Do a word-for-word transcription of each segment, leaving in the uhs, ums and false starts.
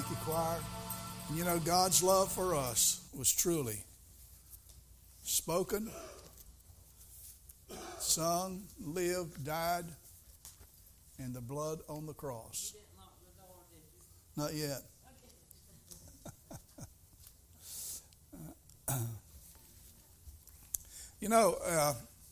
Thank you, choir. And you know, God's love for us was truly spoken, sung, lived, died, and the blood on the cross. You didn't lock the door, did you? Not yet. You know, uh,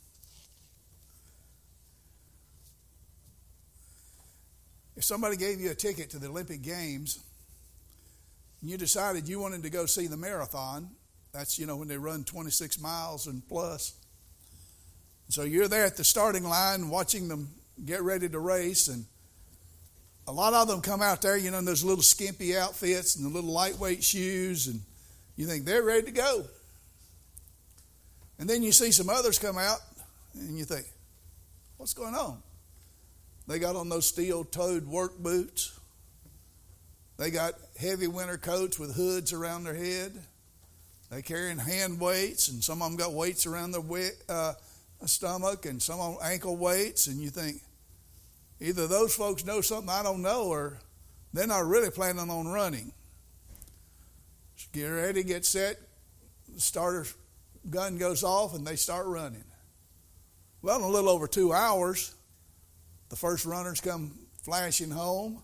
if somebody gave you a ticket to the Olympic Games and you decided you wanted to go see the marathon, that's, you know, when they run twenty-six miles and plus. So you're there at the starting line watching them get ready to race, and a lot of them come out there, you know, in those little skimpy outfits and the little lightweight shoes, and you think they're ready to go. And then you see some others come out, and you think, what's going on? They got on those steel-toed work boots. They got heavy winter coats with hoods around their head. They're carrying hand weights, and some of them got weights around their uh, stomach, and some of them ankle weights. And you think, either those folks know something I don't know, or they're not really planning on running. Get ready, get set. The starter gun goes off, and they start running. Well, in a little over two hours, the first runners come flashing home.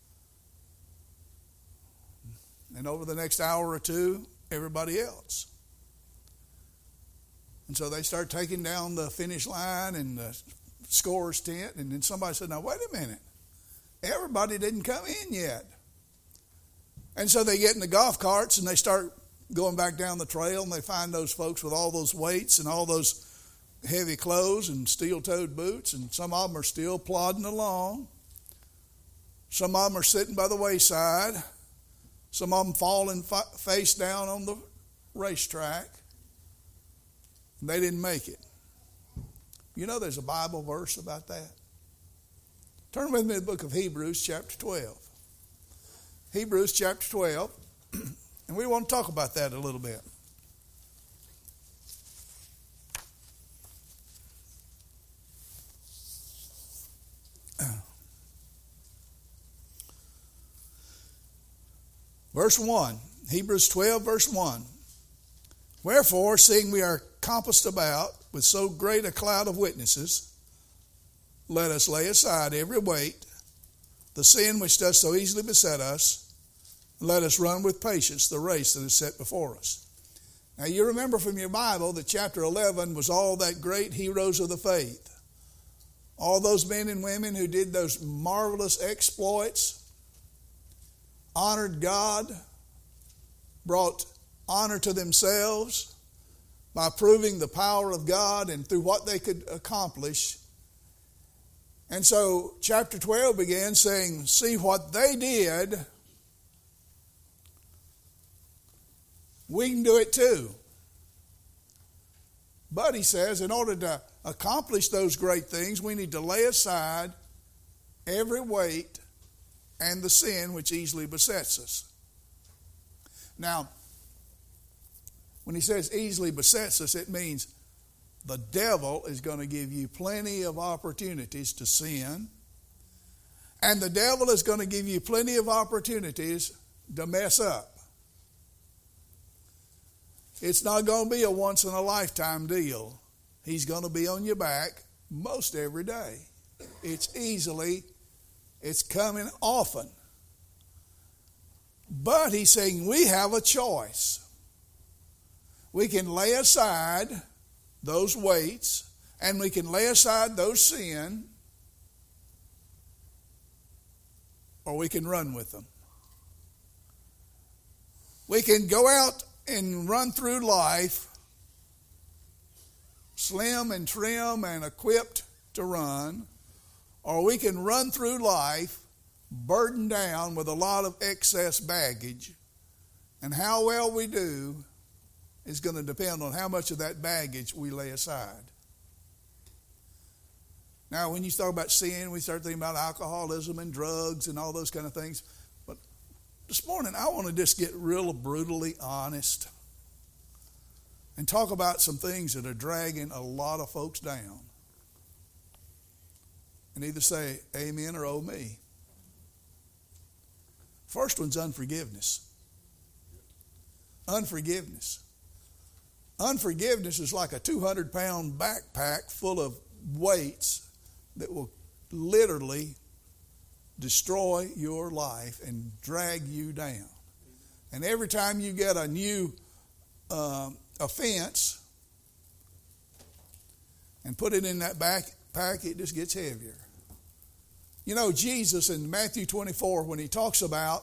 And over the next hour or two, everybody else. And so they start taking down the finish line and the scorer's tent. And then somebody said, now, wait a minute. Everybody didn't come in yet. And so they get in the golf carts and they start going back down the trail, and they find those folks with all those weights and all those heavy clothes and steel-toed boots, and some of them are still plodding along. Some of them are sitting by the wayside. Some of them falling face down on the racetrack. And they didn't make it. You know there's a Bible verse about that. Turn with me to the book of Hebrews, chapter twelve. Hebrews, chapter twelve. And we want to talk about that a little bit. Verse one, Hebrews twelve, verse one. Wherefore, seeing we are compassed about with so great a cloud of witnesses, let us lay aside every weight, the sin which does so easily beset us, and let us run with patience the race that is set before us. Now, you remember from your Bible that chapter eleven was all that great heroes of the faith. All those men and women who did those marvelous exploits, honored God, brought honor to themselves by proving the power of God and through what they could accomplish. And so chapter twelve began saying, see what they did, we can do it too. But he says, in order to accomplish those great things, we need to lay aside every weight and the sin which easily besets us. Now, when he says easily besets us, it means the devil is going to give you plenty of opportunities to sin. And the devil is going to give you plenty of opportunities to mess up. It's not going to be a once-in-a-lifetime deal. He's going to be on your back most every day. It's easily, it's coming often. But he's saying we have a choice. We can lay aside those weights, and we can lay aside those sin, or we can run with them. We can go out and run through life slim and trim and equipped to run, or we can run through life burdened down with a lot of excess baggage. And how well we do is going to depend on how much of that baggage we lay aside. Now, when you talk about sin, we start thinking about alcoholism and drugs and all those kind of things. But this morning, I want to just get real brutally honest and talk about some things that are dragging a lot of folks down. And either say amen or oh me. First one's unforgiveness. Unforgiveness. Unforgiveness is like a two hundred pound backpack full of weights that will literally destroy your life and drag you down. And every time you get a new uh, offense and put it in that backpack, it just gets heavier. You know, Jesus in Matthew twenty-four, when he talks about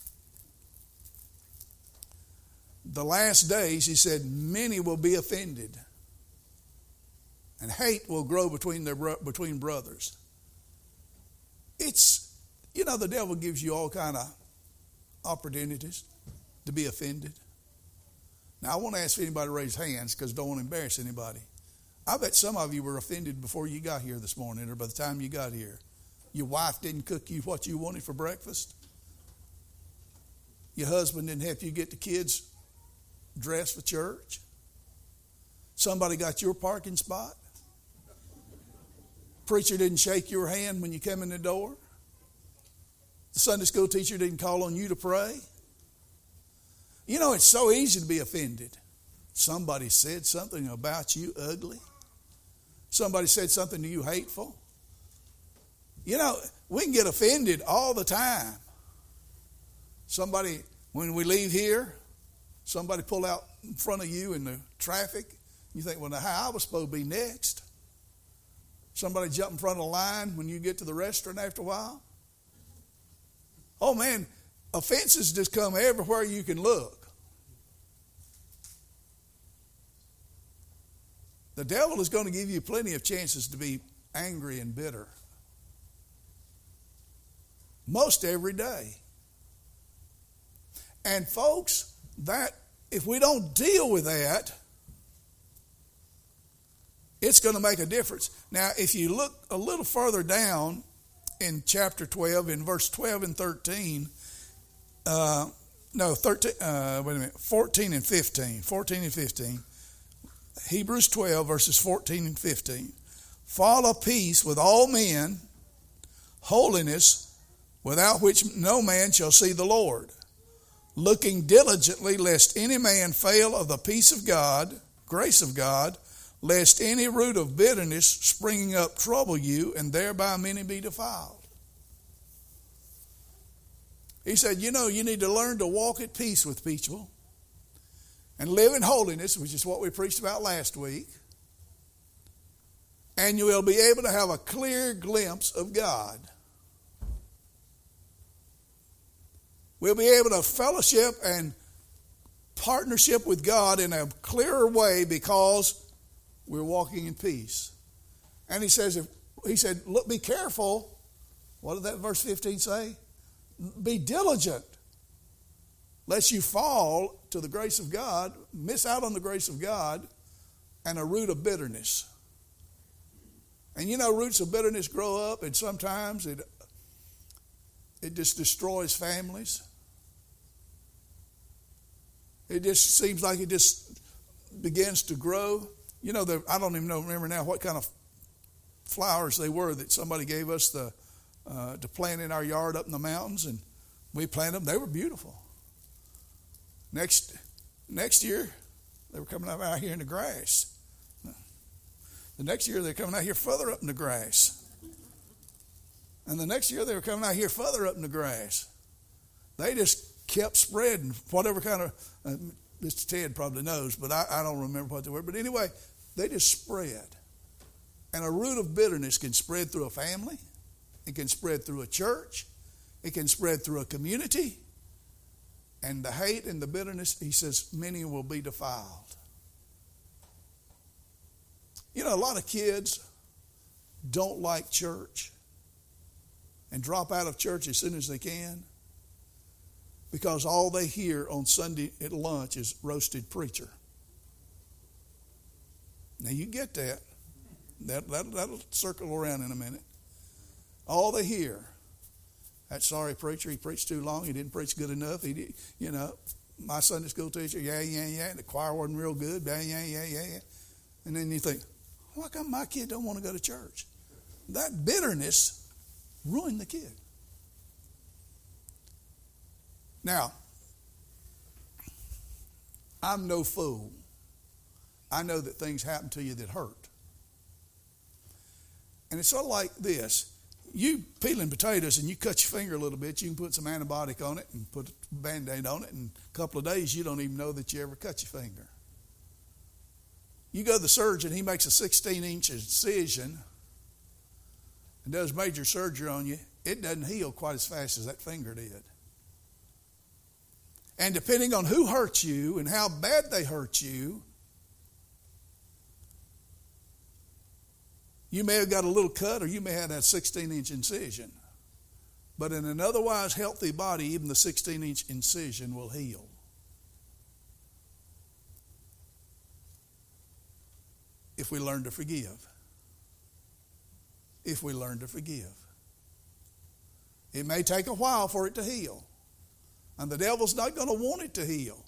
the last days, he said, many will be offended. And hate will grow between their between brothers. It's, you know, the devil gives you all kind of opportunities to be offended. Now, I want to ask anybody to raise hands because I don't want to embarrass anybody. I bet some of you were offended before you got here this morning or by the time you got here. Your wife didn't cook you what you wanted for breakfast. Your husband didn't help you get the kids dressed for church. Somebody got your parking spot. Preacher didn't shake your hand when you came in the door. The Sunday school teacher didn't call on you to pray. You know, it's so easy to be offended. Somebody said something about you ugly. Somebody said something to you hateful. You know, we can get offended all the time. Somebody, when we leave here, somebody pull out in front of you in the traffic. You think, well, now how I was supposed to be next. Somebody jump in front of the line when you get to the restaurant after a while. Oh, man, offenses just come everywhere you can look. The devil is going to give you plenty of chances to be angry and bitter. Most every day. And folks, that if we don't deal with that, it's going to make a difference. Now, if you look a little further down in chapter twelve, in verse twelve and thirteen, uh, no, thirteen, uh, wait a minute, fourteen and fifteen, fourteen and fifteen, Hebrews twelve, verses fourteen and fifteen. Follow peace with all men, holiness, without which no man shall see the Lord. Looking diligently, lest any man fail of the peace of God, grace of God, lest any root of bitterness springing up trouble you, and thereby many be defiled. He said, you know, you need to learn to walk at peace with people and live in holiness, which is what we preached about last week. And you will be able to have a clear glimpse of God. We'll be able to fellowship and partnership with God in a clearer way because we're walking in peace. And he says, if, he said, look, be careful. What did that verse fifteen say? Be diligent, lest you fall to the grace of God, miss out on the grace of God, and a root of bitterness. And you know, roots of bitterness grow up, and sometimes it it just destroys families. It just seems like it just begins to grow. You know, the, I don't even know, remember now what kind of flowers they were that somebody gave us the uh, to plant in our yard up in the mountains, and we planted them. They were beautiful. Next next year, they were coming up out here in the grass. The next year, they're coming out here further up in the grass. And the next year, they were coming out here further up in the grass. They just kept spreading whatever kind of, uh, Mister Ted probably knows, but I, I don't remember what they were. But anyway, they just spread. And a root of bitterness can spread through a family. It can spread through a church. It can spread through a community. And the hate and the bitterness, he says, many will be defiled. You know, a lot of kids don't like church and drop out of church as soon as they can because all they hear on Sunday at lunch is roasted preacher. Now, you get that. that, that that'll circle around in a minute. All they hear, that sorry preacher, he preached too long, he didn't preach good enough, he did, you know, my Sunday school teacher, yeah, yeah, yeah, the choir wasn't real good, yeah, yeah, yeah, yeah, yeah. And then you think, why come my kid don't want to go to church? That bitterness ruined the kid. Now, I'm no fool. I know that things happen to you that hurt. And it's sort of like this. You peeling potatoes and you cut your finger a little bit, you can put some antibiotic on it and put a Band-Aid on it, and a couple of days you don't even know that you ever cut your finger. You go to the surgeon, he makes a sixteen-inch incision and does major surgery on you. It doesn't heal quite as fast as that finger did. And depending on who hurt you and how bad they hurt you, you may have got a little cut, or you may have that sixteen-inch incision. But in an otherwise healthy body, even the sixteen-inch incision will heal. If we learn to forgive. If we learn to forgive. It may take a while for it to heal. And the devil's not going to want it to heal.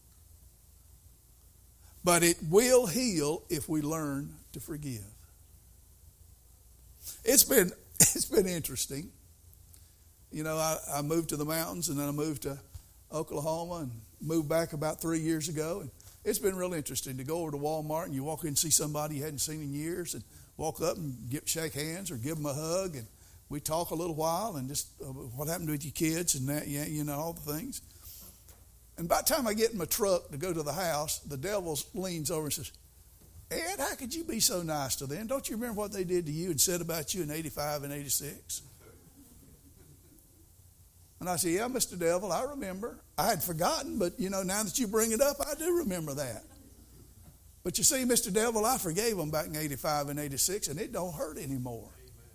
But it will heal if we learn to forgive. It's been it's been interesting. You know, I, I moved to the mountains, and then I moved to Oklahoma and moved back about three years ago. And it's been really interesting to go over to Walmart and you walk in and see somebody you hadn't seen in years, and walk up and get, shake hands or give them a hug, and we talk a little while and just uh, what happened with your kids and that, yeah, you know, all the things. And by the time I get in my truck to go to the house, the devil leans over and says, Ed, how could you be so nice to them? Don't you remember what they did to you and said about you in eighty-five and eighty-six? And I said, yeah, Mister Devil, I remember. I had forgotten, but, you know, now that you bring it up, I do remember that. But you see, Mister Devil, I forgave them back in eighty-five and eighty-six, and it don't hurt anymore.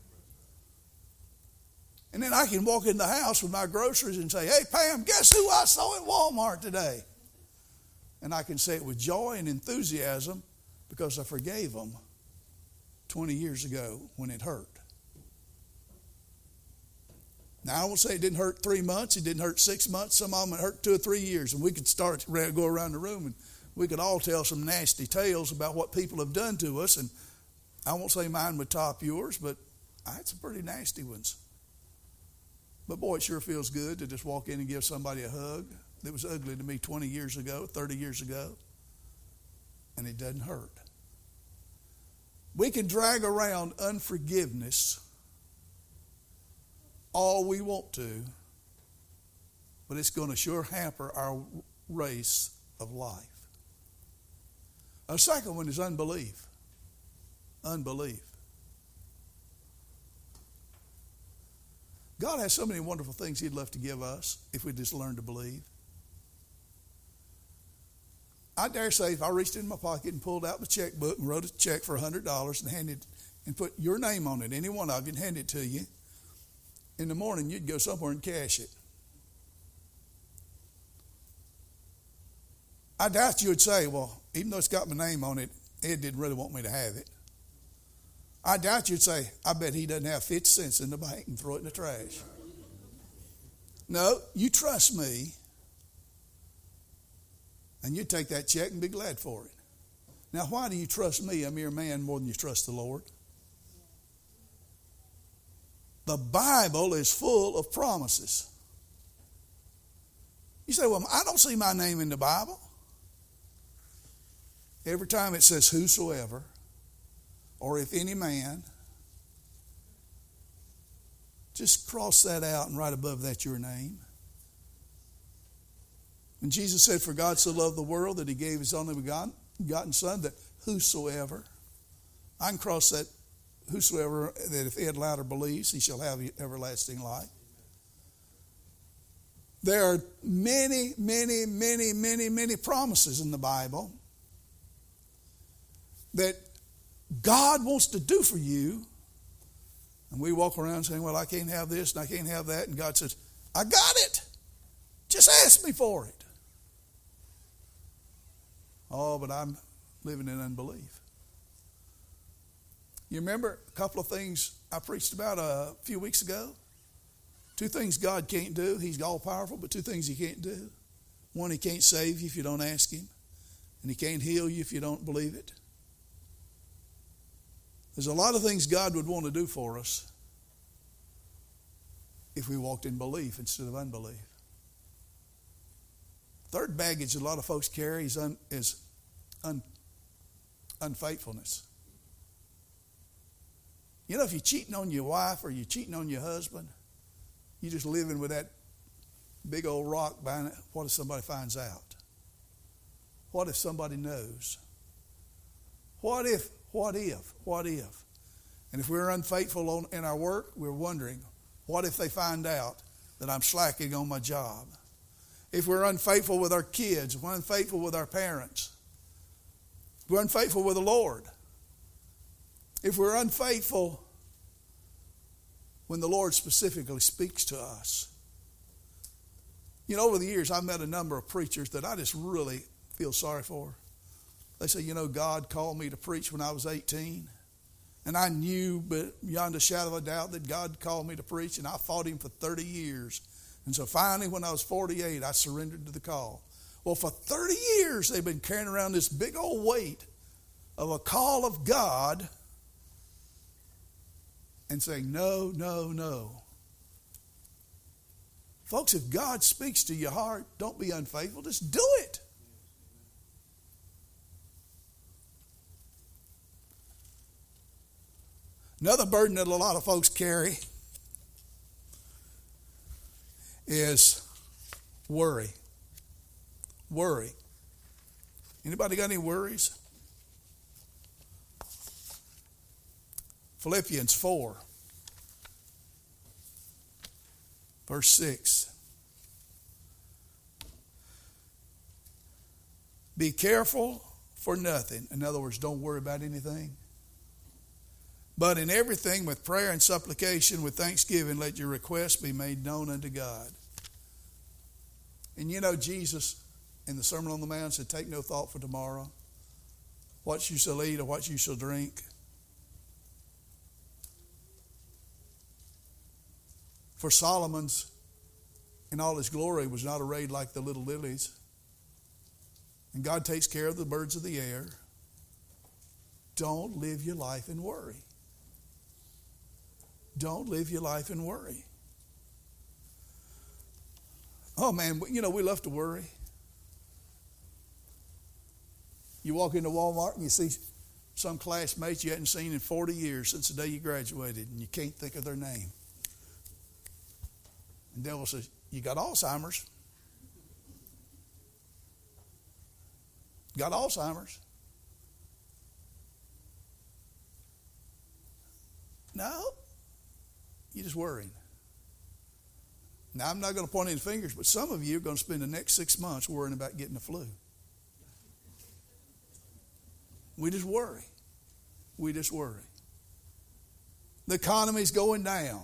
And then I can walk in the house with my groceries and say, hey, Pam, guess who I saw at Walmart today? And I can say it with joy and enthusiasm because I forgave them twenty years ago when it hurt. Now, I won't say it didn't hurt three months. It didn't hurt six months. Some of them it hurt two or three years. And we could start to go around the room and we could all tell some nasty tales about what people have done to us. And I won't say mine would top yours, but I had some pretty nasty ones. But boy, it sure feels good to just walk in and give somebody a hug that was ugly to me twenty years ago, thirty years ago. And it doesn't hurt. We can drag around unforgiveness all we want to, but it's going to sure hamper our race of life. A second one is unbelief. Unbelief. God has so many wonderful things He'd love to give us if we just learn to believe. I dare say if I reached in my pocket and pulled out my checkbook and wrote a check for one hundred dollars and handed and put your name on it, any one of you, and handed it to you, in the morning you'd go somewhere and cash it. I doubt you would say, well, even though it's got my name on it, Ed didn't really want me to have it. I doubt you'd say, I bet he doesn't have fifty cents in the bank, and throw it in the trash. No, you trust me, and you'd take that check and be glad for it. Now, why do you trust me, a mere man, more than you trust the Lord? The Bible is full of promises. You say, well, I don't see my name in the Bible. Every time it says whosoever, or if any man, just cross that out and right above that your name. And Jesus said, for God so loved the world that He gave His only begotten Son, that whosoever, I can cross that whosoever, that if Ed Louder believes, he shall have everlasting life. There are many, many, many, many, many promises in the Bible that God wants to do for you. And we walk around saying, well, I can't have this and I can't have that. And God says, I got it. Just ask me for it. Oh, but I'm living in unbelief. You remember a couple of things I preached about a few weeks ago? Two things God can't do. He's all-powerful, but two things He can't do. One, He can't save you if you don't ask Him. And He can't heal you if you don't believe it. There's a lot of things God would want to do for us if we walked in belief instead of unbelief. Third baggage a lot of folks carry is, un, is un, unfaithfulness. You know, if you're cheating on your wife or you're cheating on your husband, you're just living with that big old rock behind it. What if somebody finds out? What if somebody knows? What if, what if, what if? And if we're unfaithful on, in our work, we're wondering, what if they find out that I'm slacking on my job? If we're unfaithful with our kids, if we're unfaithful with our parents, if we're unfaithful with the Lord, if we're unfaithful when the Lord specifically speaks to us. You know, over the years, I've met a number of preachers that I just really feel sorry for. They say, you know, God called me to preach when I was eighteen. And I knew, but beyond a shadow of a doubt, that God called me to preach, and I fought him for thirty years. And so finally, when I was forty-eight, I surrendered to the call. Well, for thirty years, they've been carrying around this big old weight of a call of God and saying, no, no, no. Folks, if God speaks to your heart, don't be unfaithful. Just do it. Another burden that a lot of folks carry is worry. Worry. Anybody got any worries? Philippians four, verse six. Be careful for nothing. In other words, don't worry about anything. But in everything, with prayer and supplication, with thanksgiving, let your requests be made known unto God. And you know, Jesus, in the Sermon on the Mount, said, take no thought for tomorrow, what you shall eat or what you shall drink. For Solomon's, in all his glory, was not arrayed like the little lilies. And God takes care of the birds of the air. Don't live your life in worry. Don't live your life in worry. Oh man, you know, we love to worry. You walk into Walmart and you see some classmates you hadn't seen in forty years since the day you graduated, and you can't think of their name. And the devil says, you got Alzheimer's. Got Alzheimer's. No. You're just worrying. Now, I'm not going to point any fingers, but some of you are going to spend the next six months worrying about getting the flu. We just worry. We just worry. The economy's going down.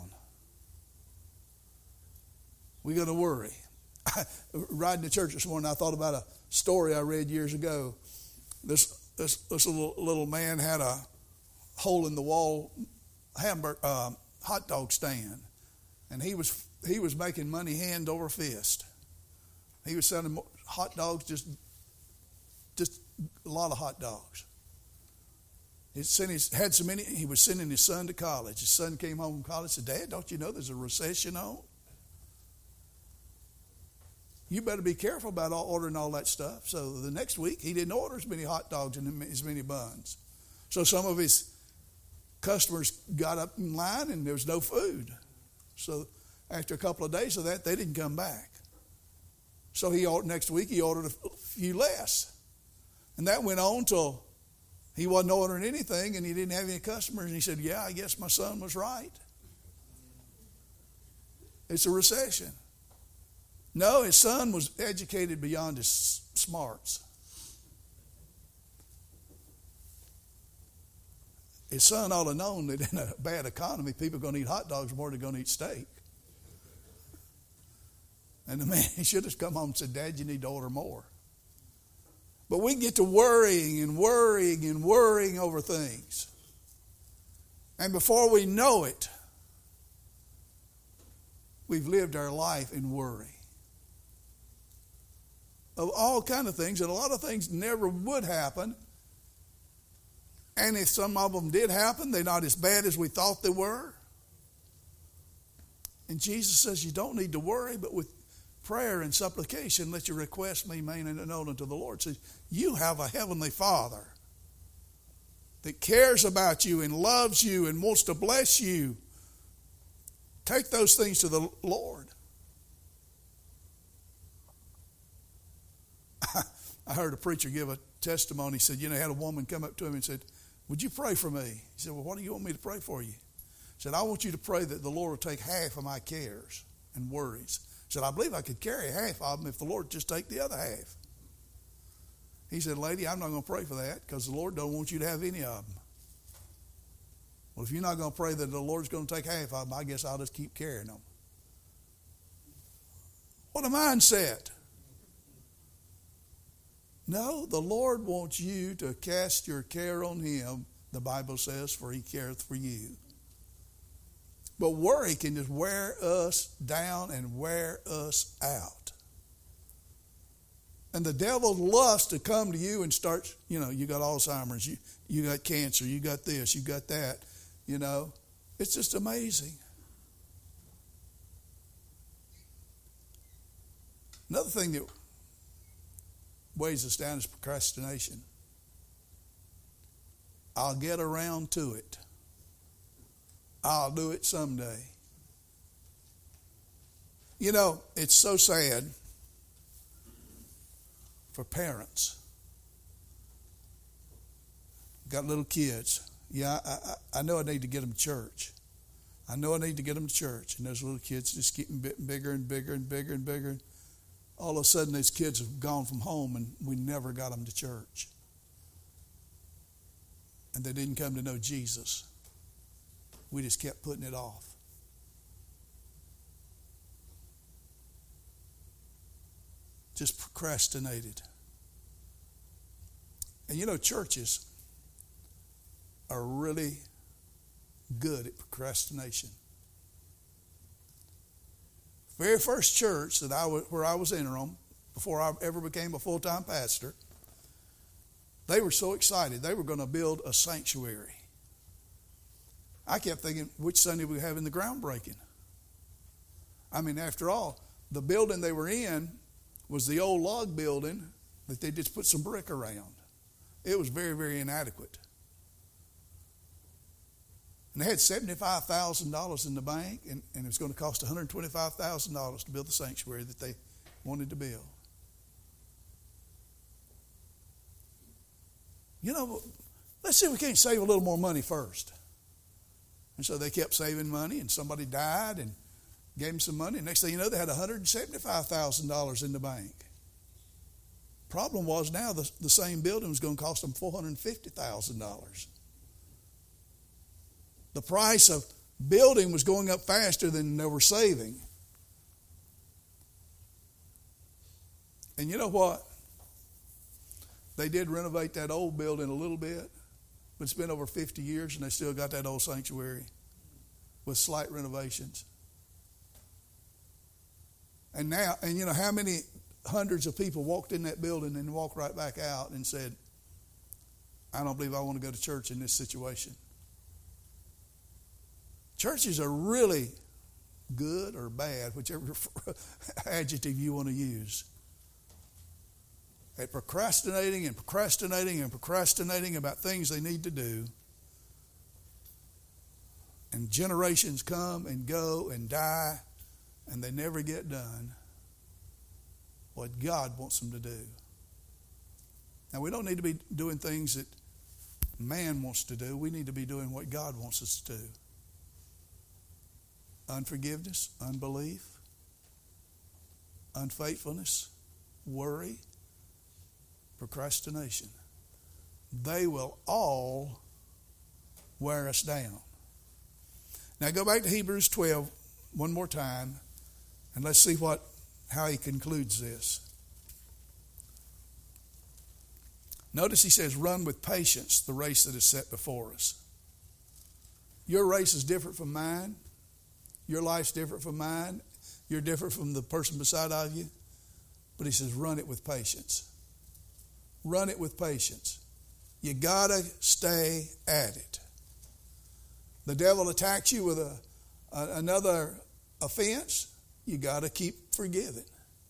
We're going to worry. Riding to church this morning, I thought about a story I read years ago. This this this little little man had a hole in the wall hamburger uh, hot dog stand, and he was he was making money hand over fist. He was selling hot dogs, just just a lot of hot dogs. He sent his, had so many. He was sending his son to college. His son came home from college and said, "Dad, don't you know there's a recession on? You better be careful about all, ordering all that stuff." So the next week, he didn't order as many hot dogs and as many buns. So some of his customers got up in line and there was no food. So after a couple of days of that, they didn't come back. So he next week he ordered a few less. And that went on till he wasn't ordering anything and he didn't have any customers. And he said, "Yeah, I guess my son was right. It's a recession." No, his son was educated beyond his smarts. His son ought to have known that in a bad economy, people are going to eat hot dogs more than they're going to eat steak. And the man, he should have come home and said, "Dad, you need to order more." But we get to worrying and worrying and worrying over things. And before we know it, we've lived our life in worry. Of all kinds of things, and a lot of things never would happen. And if some of them did happen, they're not as bad as we thought they were. And Jesus says you don't need to worry, but with prayer and supplication, let your request be made known unto the Lord. So you have a heavenly Father that cares about you and loves you and wants to bless you. Take those things to the Lord. I heard a preacher give a testimony. He said, you know, he had a woman come up to him and said, would you pray for me? He said, well, what do you want me to pray for you? He said, I want you to pray that the Lord will take half of my cares and worries. He said, I believe I could carry half of them if the Lord would just take the other half. He said, lady, I'm not going to pray for that because the Lord don't want you to have any of them. Well, if you're not going to pray that the Lord's going to take half of them, I guess I'll just keep carrying them. What a mindset. No, the Lord wants you to cast your care on Him, the Bible says, for He careth for you. But worry can just wear us down and wear us out. And the devil loves to come to you and start, you know, you got Alzheimer's, you, you got cancer, you got this, you got that, you know. It's just amazing. Another thing that weighs us down is procrastination. I'll get around to it. I'll do it someday. You know, it's so sad for parents. Got little kids. Yeah, I, I, I know I need to get them to church. I know I need to get them to church. And those little kids just getting bigger and bigger and bigger and bigger. All of a sudden, these kids have gone from home and we never got them to church. And they didn't come to know Jesus. We just kept putting it off. Just procrastinated. And you know, churches are really good at procrastination. Very first church that I was, where I was interim, before I ever became a full-time pastor, they were so excited. They were going to build a sanctuary. I kept thinking, which Sunday we having the groundbreaking? I mean, after all, the building they were in was the old log building that they just put some brick around. It was very, very inadequate. And they had seventy-five thousand dollars in the bank, and, and it was going to cost one hundred twenty-five thousand dollars to build the sanctuary that they wanted to build. You know, let's see if we can't save a little more money first. And so they kept saving money, and somebody died and gave them some money. And next thing you know, they had one hundred seventy-five thousand dollars in the bank. Problem was now the, the same building was going to cost them four hundred fifty thousand dollars. The price of building was going up faster than they were saving. And you know what? They did renovate that old building a little bit, but it's been over fifty years and they still got that old sanctuary with slight renovations. And now, and you know, how many hundreds of people walked in that building and walked right back out and said, I don't believe I want to go to church in this situation. Churches are really good or bad, whichever adjective you want to use, at procrastinating and procrastinating and procrastinating about things they need to do. And generations come and go and die, and they never get done what God wants them to do. Now, we don't need to be doing things that man wants to do. We need to be doing what God wants us to do. Unforgiveness, unbelief, unfaithfulness, worry, procrastination. They will all wear us down. Now go back to Hebrews twelve one more time, and let's see what how he concludes this. Notice he says, run with patience the race that is set before us. Your race is different from mine. Your life's different from mine. You're different from the person beside of you. But he says, run it with patience. Run it with patience. You got to stay at it. The devil attacks you with a, a another offense. You got to keep forgiving.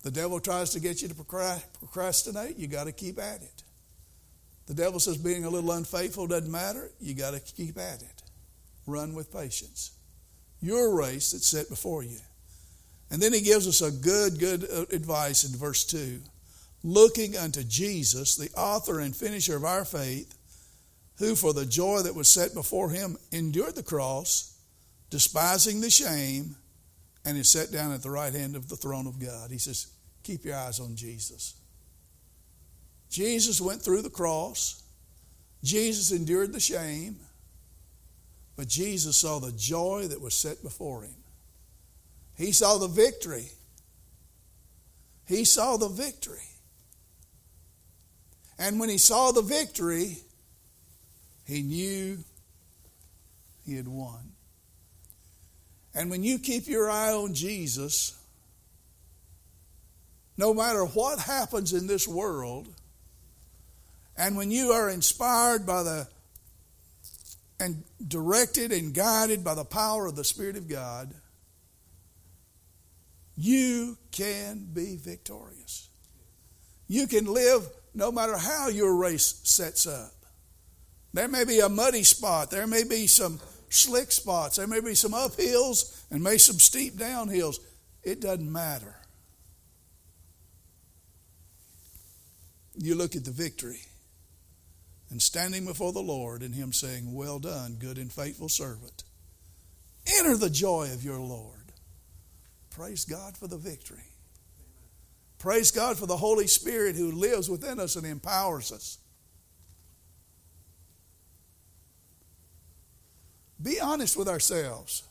The devil tries to get you to procrastinate. You got to keep at it. The devil says being a little unfaithful doesn't matter. You got to keep at it. Run with patience. Your race that's set before you. And then he gives us a good, good advice in verse two. Looking unto Jesus, the author and finisher of our faith, who for the joy that was set before him endured the cross, despising the shame, and is set down at the right hand of the throne of God. He says, keep your eyes on Jesus. Jesus went through the cross. Jesus endured the shame. But Jesus saw the joy that was set before him. He saw the victory. He saw the victory. And when he saw the victory, he knew he had won. And when you keep your eye on Jesus, no matter what happens in this world, and when you are inspired by the and directed and guided by the power of the Spirit of God, you can be victorious. You can live no matter how your race sets up. There may be a muddy spot. There may be some slick spots. There may be some uphills and maybe some steep downhills. It doesn't matter. You look at the victory and standing before the Lord and him saying, well done, good and faithful servant. Enter the joy of your Lord. Praise God for the victory. Praise God for the Holy Spirit who lives within us and empowers us. Be honest with ourselves.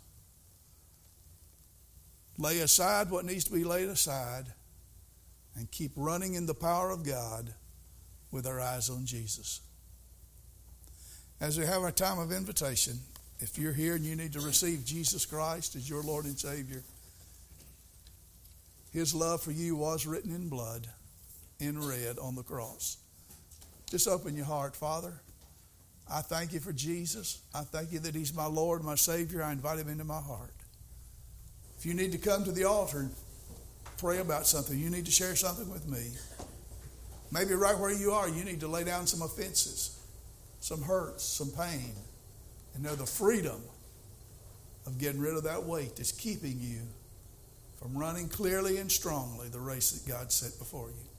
Lay aside what needs to be laid aside and keep running in the power of God with our eyes on Jesus. As we have our time of invitation, if you're here and you need to receive Jesus Christ as your Lord and Savior, his love for you was written in blood, in red on the cross. Just open your heart. Father, I thank you for Jesus. I thank you that he's my Lord, my Savior. I invite him into my heart. If you need to come to the altar and pray about something, you need to share something with me. Maybe right where you are, you need to lay down some offenses, some hurts, some pain, and know the freedom of getting rid of that weight that's keeping you from running clearly and strongly the race that God set before you.